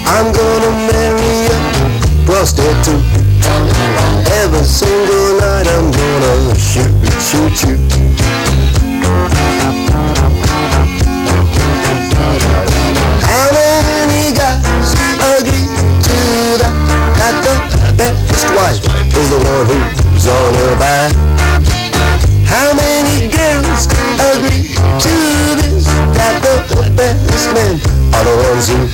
I'm gonna marry a prostitute. Every single night I'm gonna shoot you. How many guys agree to that? That the best wife is the one who's on her back. How many girls agree to this? That the best men are the ones who